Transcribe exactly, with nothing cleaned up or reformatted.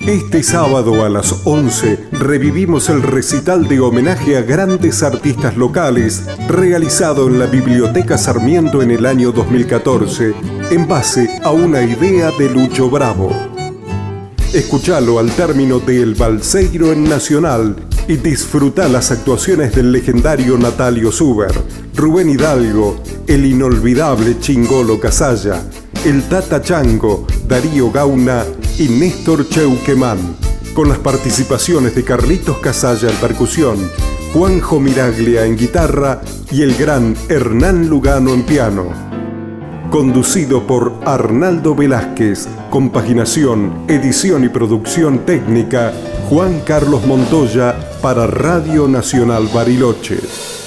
Este sábado a las once revivimos el recital de homenaje a grandes artistas locales realizado en la Biblioteca Sarmiento en el año dos mil catorce en base a una idea de Lucho Bravo. Escuchalo al término de El Balseiro en Nacional y disfruta las actuaciones del legendario Natalio Zuber, Rubén Hidalgo, el inolvidable Chingolo Casalla, el Tata Chango, Darío Gauna y Néstor Cheuquemán, con las participaciones de Carlitos Casalla en percusión, Juanjo Miraglia en guitarra y el gran Hernán Lugano en piano. Conducido por Arnaldo Velázquez, compaginación, edición y producción técnica, Juan Carlos Montoya para Radio Nacional Bariloche.